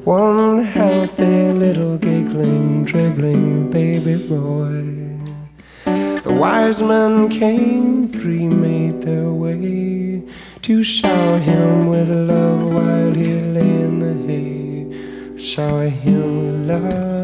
one healthy little giggling, dribbling baby boy. The wise men came, three made their way to shower him with love while he lay in the hay. Shower him with love.